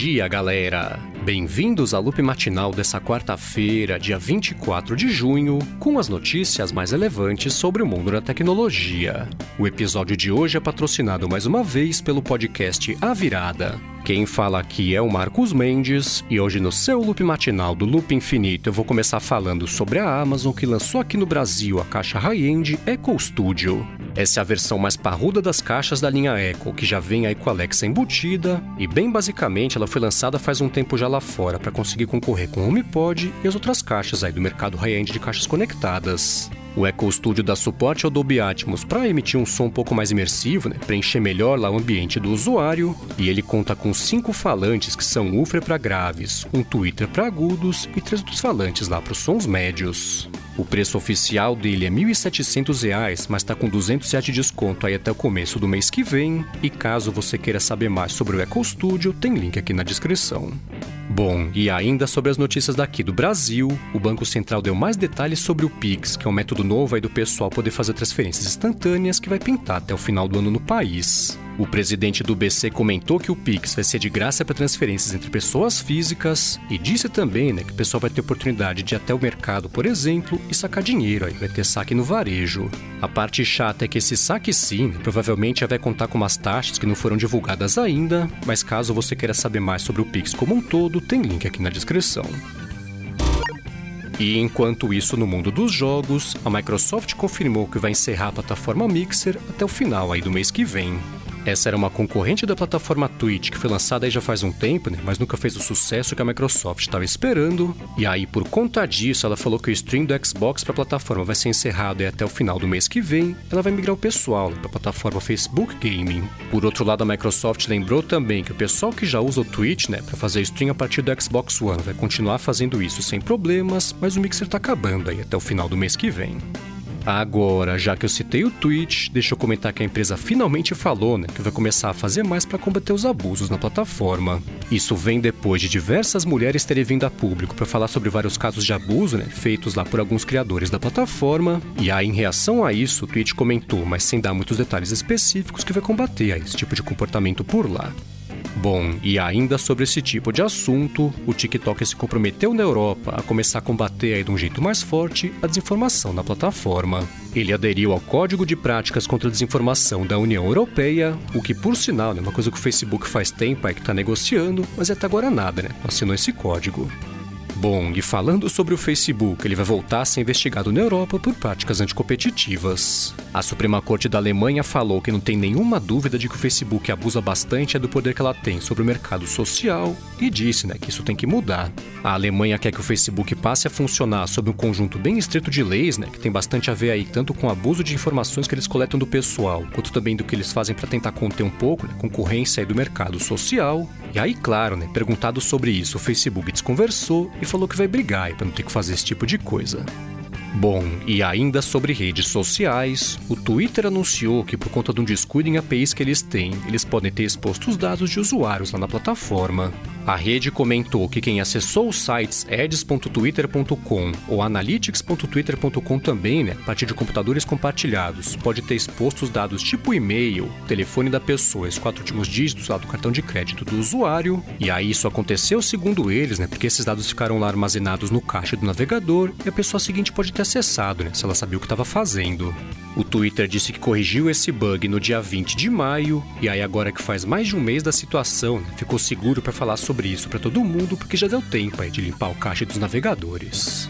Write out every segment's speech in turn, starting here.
dia, galera! Bem-vindos ao Loop Matinal dessa quarta-feira, dia 24 de junho, com as notícias mais relevantes sobre o mundo da tecnologia. O episódio de hoje é patrocinado mais uma vez pelo podcast A Virada. Quem fala aqui é o Marcos Mendes, e hoje no seu Loop Matinal do Loop Infinito eu vou começar falando sobre a Amazon que lançou aqui no Brasil a caixa high-end Echo Studio. Essa é a versão mais parruda das caixas da linha Echo, que já vem aí com a Alexa embutida, e bem basicamente ela foi lançada faz um tempo já lá fora para conseguir concorrer com o HomePod e as outras caixas aí do mercado high-end de caixas conectadas. O Echo Studio dá suporte ao Dolby Atmos para emitir um som um pouco mais imersivo, preencher melhor lá o ambiente do usuário, e ele conta com 5 falantes que são woofer para graves, um tweeter para agudos e 3 outros falantes lá para os sons médios. O preço oficial dele é R$ 1.700, mas está com R$200 de desconto aí até o começo do mês que vem, e caso você queira saber mais sobre o Echo Studio, tem link aqui na descrição. Bom, e ainda sobre as notícias daqui do Brasil, o Banco Central deu mais detalhes sobre o Pix, que é um método novo aí do pessoal poder fazer transferências instantâneas que vai pintar até o final do ano no país. O presidente do BC comentou que o Pix vai ser de graça para transferências entre pessoas físicas e disse também que o pessoal vai ter oportunidade de ir até o mercado, por exemplo, e sacar dinheiro, aí vai ter saque no varejo. A parte chata é que esse saque sim, provavelmente vai contar com umas taxas que não foram divulgadas ainda, mas caso você queira saber mais sobre o Pix como um todo, tem link aqui na descrição. E enquanto isso, no mundo dos jogos, a Microsoft confirmou que vai encerrar a plataforma Mixer até o final aí do mês que vem. Essa era uma concorrente da plataforma Twitch, que foi lançada aí já faz um tempo, mas nunca fez o sucesso que a Microsoft estava esperando. E aí, por conta disso, ela falou que o stream do Xbox para a plataforma vai ser encerrado aí até o final do mês que vem. Ela vai migrar o pessoal para a plataforma Facebook Gaming. Por outro lado, a Microsoft lembrou também que o pessoal que já usa o Twitch, para fazer stream a partir do Xbox One, vai continuar fazendo isso sem problemas, mas o Mixer está acabando aí até o final do mês que vem. Agora, já que eu citei o Twitch, deixa eu comentar que a empresa finalmente falou, que vai começar a fazer mais para combater os abusos na plataforma. Isso vem depois de diversas mulheres terem vindo a público para falar sobre vários casos de abuso, feitos lá por alguns criadores da plataforma. E aí, em reação a isso, o Twitch comentou, mas sem dar muitos detalhes específicos, que vai combater esse tipo de comportamento por lá. Bom, e ainda sobre esse tipo de assunto, o TikTok se comprometeu na Europa a começar a combater aí de um jeito mais forte a desinformação na plataforma. Ele aderiu ao Código de Práticas contra a Desinformação da União Europeia, o que, por sinal, é uma coisa que o Facebook faz tempo aí que está negociando, mas até agora nada, assinou esse código. Bom, e falando sobre o Facebook, ele vai voltar a ser investigado na Europa por práticas anticompetitivas. A Suprema Corte da Alemanha falou que não tem nenhuma dúvida de que o Facebook abusa bastante do poder que ela tem sobre o mercado social e disse que isso tem que mudar. A Alemanha quer que o Facebook passe a funcionar sob um conjunto bem estrito de leis, que tem bastante a ver aí tanto com o abuso de informações que eles coletam do pessoal, quanto também do que eles fazem para tentar conter um pouco a concorrência aí do mercado social. E aí, claro, perguntado sobre isso, o Facebook desconversou e falou que vai brigar para não ter que fazer esse tipo de coisa. Bom, e ainda sobre redes sociais, o Twitter anunciou que por conta de um descuido em APIs que eles têm, eles podem ter exposto os dados de usuários lá na plataforma. A rede comentou que quem acessou os sites ads.twitter.com ou analytics.twitter.com também, a partir de computadores compartilhados, pode ter exposto os dados tipo e-mail, telefone da pessoa, os 4 últimos dígitos lá do cartão de crédito do usuário. E aí isso aconteceu segundo eles, porque esses dados ficaram lá armazenados no cache do navegador e a pessoa seguinte pode ter acessado, se ela sabia o que estava fazendo. O Twitter disse que corrigiu esse bug no dia 20 de maio, e aí agora que faz mais de um mês da situação, ficou seguro para falar sobre isso para todo mundo, porque já deu tempo aí de limpar o cache dos navegadores.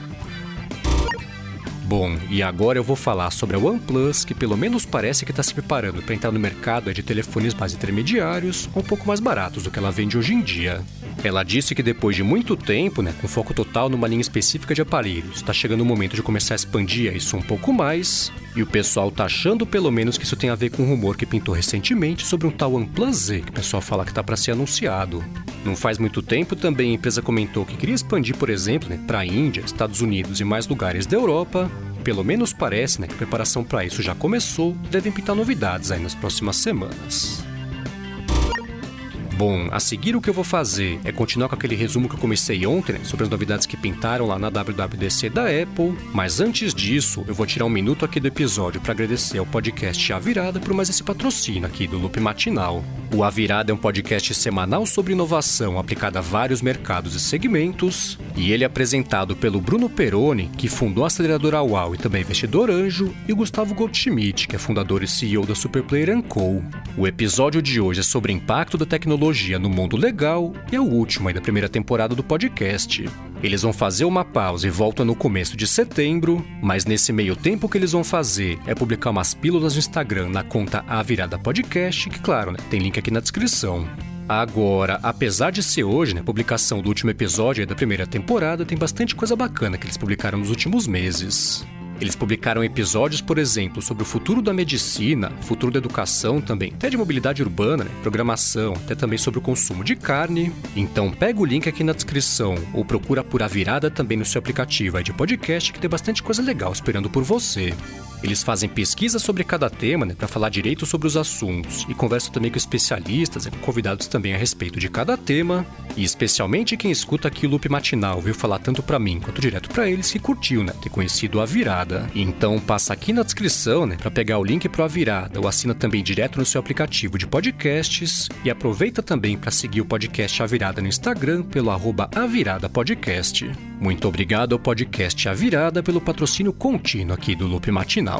Bom, e agora eu vou falar sobre a OnePlus, que pelo menos parece que está se preparando para entrar no mercado de telefones mais intermediários, um pouco mais baratos do que ela vende hoje em dia. Ela disse que depois de muito tempo, com foco total numa linha específica de aparelhos, está chegando o momento de começar a expandir isso um pouco mais, e o pessoal tá achando pelo menos que isso tem a ver com um rumor que pintou recentemente sobre um tal OnePlus Z, que o pessoal fala que tá para ser anunciado. Não faz muito tempo também a empresa comentou que queria expandir, por exemplo, para a Índia, Estados Unidos e mais lugares da Europa. Pelo menos parece que a preparação para isso já começou e devem pintar novidades aí nas próximas semanas. Bom, a seguir o que eu vou fazer é continuar com aquele resumo que eu comecei ontem, né, sobre as novidades que pintaram lá na WWDC da Apple, mas antes disso, eu vou tirar um minuto aqui do episódio para agradecer ao podcast A Virada por mais esse patrocínio aqui do Loop Matinal. O A Virada é um podcast semanal sobre inovação aplicada a vários mercados e segmentos, e ele é apresentado pelo Bruno Peroni, que fundou a aceleradora UAU e também investidor anjo, e o Gustavo Goldschmidt, que é fundador e CEO da Superplayer & Co. O episódio de hoje é sobre o impacto da tecnologia no mundo legal e é o último aí da primeira temporada do podcast. Eles vão fazer uma pausa e voltam no começo de setembro, mas nesse meio tempo o que eles vão fazer é publicar umas pílulas no Instagram na conta A Virada Podcast, que claro, né, tem link aqui na descrição. Agora, apesar de ser hoje, né, a publicação do último episódio aí da primeira temporada, tem bastante coisa bacana que eles publicaram nos últimos meses. Eles publicaram episódios, por exemplo, sobre o futuro da medicina, futuro da educação também, até de mobilidade urbana, né, programação, até também sobre o consumo de carne. Então pega o link aqui na descrição ou procura por A Virada também no seu aplicativo aí de podcast, que tem bastante coisa legal esperando por você. Eles fazem pesquisa sobre cada tema, né, para falar direito sobre os assuntos e conversam também com especialistas e com convidados também a respeito de cada tema. E especialmente quem escuta aqui o Loop Matinal viu falar tanto para mim quanto direto para eles que curtiu, né, ter conhecido A Virada. Então passa aqui na descrição, né, para pegar o link pro A Virada ou assina também direto no seu aplicativo de podcasts e aproveita também para seguir o podcast A Virada no Instagram pelo @aviradapodcast. Muito obrigado ao podcast A Virada pelo patrocínio contínuo aqui do Loop Matinal.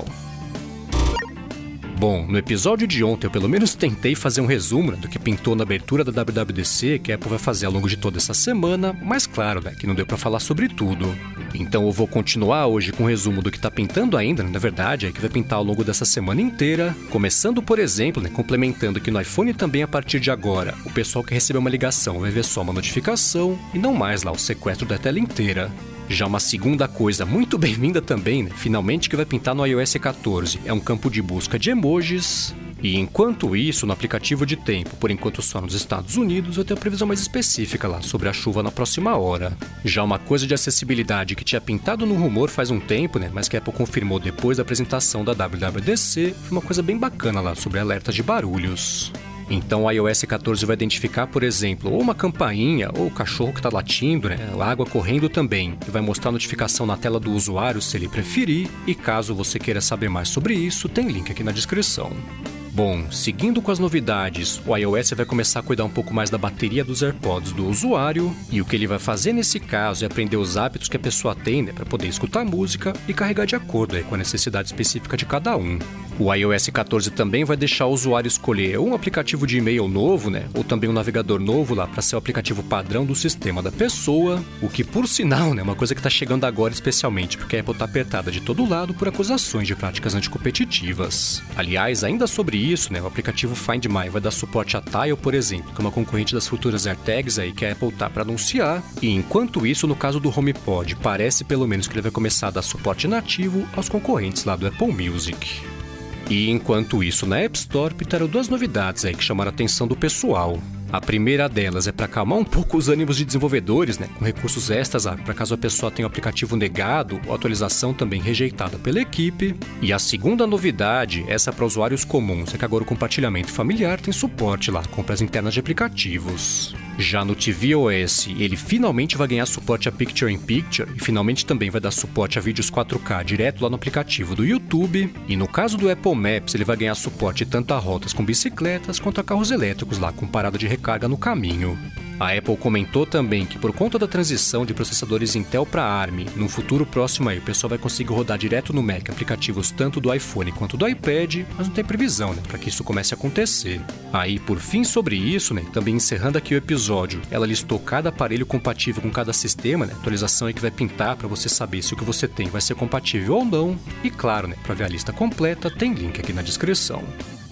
Bom, no episódio de ontem eu pelo menos tentei fazer um resumo, né, do que pintou na abertura da WWDC, que a Apple vai fazer ao longo de toda essa semana, mas claro, né, que não deu para falar sobre tudo. Então eu vou continuar hoje com um resumo do que tá pintando ainda, né, na verdade, é que vai pintar ao longo dessa semana inteira, começando, por exemplo, né, complementando que no iPhone também a partir de agora, o pessoal que recebeu uma ligação vai ver só uma notificação e não mais lá o sequestro da tela inteira. Já uma segunda coisa muito bem-vinda também, né, finalmente que vai pintar no iOS 14, é um campo de busca de emojis. E enquanto isso, no aplicativo de tempo, por enquanto só nos Estados Unidos, eu tenho a previsão mais específica lá sobre a chuva na próxima hora. Já uma coisa de acessibilidade que tinha pintado no rumor faz um tempo, né, mas que a Apple confirmou depois da apresentação da WWDC, foi uma coisa bem bacana lá sobre alertas de barulhos. Então o iOS 14 vai identificar, por exemplo, ou uma campainha, ou o cachorro que está latindo, né, a água correndo também, e vai mostrar a notificação na tela do usuário se ele preferir, e caso você queira saber mais sobre isso, tem link aqui na descrição. Bom, seguindo com as novidades, o iOS vai começar a cuidar um pouco mais da bateria dos AirPods do usuário, e o que ele vai fazer nesse caso é aprender os hábitos que a pessoa tem, né, para poder escutar música e carregar de acordo aí com a necessidade específica de cada um. O iOS 14 também vai deixar o usuário escolher um aplicativo de e-mail novo, né, ou também um navegador novo lá para ser o aplicativo padrão do sistema da pessoa, o que por sinal, né, é uma coisa que está chegando agora especialmente porque a Apple está apertada de todo lado por acusações de práticas anticompetitivas. Aliás, ainda sobre isso, né, o aplicativo Find My vai dar suporte a Tile, por exemplo, que é uma concorrente das futuras AirTags aí que a Apple tá para anunciar, e enquanto isso, no caso do HomePod, parece pelo menos que ele vai começar a dar suporte nativo aos concorrentes lá do Apple Music. E enquanto isso, na App Store pintaram duas novidades aí que chamaram a atenção do pessoal. A primeira delas é para acalmar um pouco os ânimos de desenvolvedores, né, com recursos extras para caso a pessoa tenha o aplicativo negado ou atualização também rejeitada pela equipe. E a segunda novidade, essa para usuários comuns, é que agora o compartilhamento familiar tem suporte lá, compras internas de aplicativos. Já no tvOS, ele finalmente vai ganhar suporte a Picture-in-Picture e finalmente também vai dar suporte a vídeos 4K direto lá no aplicativo do YouTube. E no caso do Apple Maps, ele vai ganhar suporte tanto a rotas com bicicletas quanto a carros elétricos lá com parada de recarga no caminho. A Apple comentou também que por conta da transição de processadores Intel para ARM, num futuro próximo aí o pessoal vai conseguir rodar direto no Mac aplicativos tanto do iPhone quanto do iPad, mas não tem previsão, né, para que isso comece a acontecer. Aí, por fim, sobre isso, né, também encerrando aqui o episódio, ela listou cada aparelho compatível com cada sistema, né, atualização aí que vai pintar para você saber se o que você tem vai ser compatível ou não. E claro, né, para ver a lista completa, tem link aqui na descrição.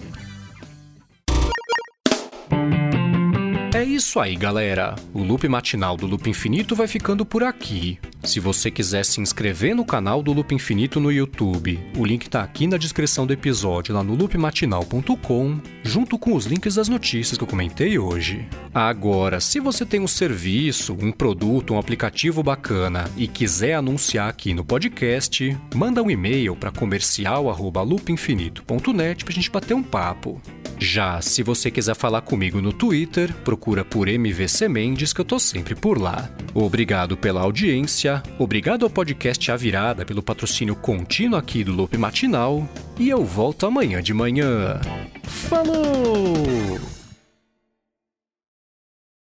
É isso aí, galera. O Loop Matinal do Loop Infinito vai ficando por aqui. Se você quiser se inscrever no canal do Loop Infinito no YouTube, o link tá aqui na descrição do episódio, lá no loopmatinal.com, junto com os links das notícias que eu comentei hoje. Agora, se você tem um serviço, um produto, um aplicativo bacana e quiser anunciar aqui no podcast, manda um e-mail para comercial@loopinfinito.net pra gente bater um papo. Já se você quiser falar comigo no Twitter, procura por MVC Mendes que eu tô sempre por lá. Obrigado pela audiência, obrigado ao podcast A Virada pelo patrocínio contínuo aqui do Loop Matinal e eu volto amanhã de manhã. Falou!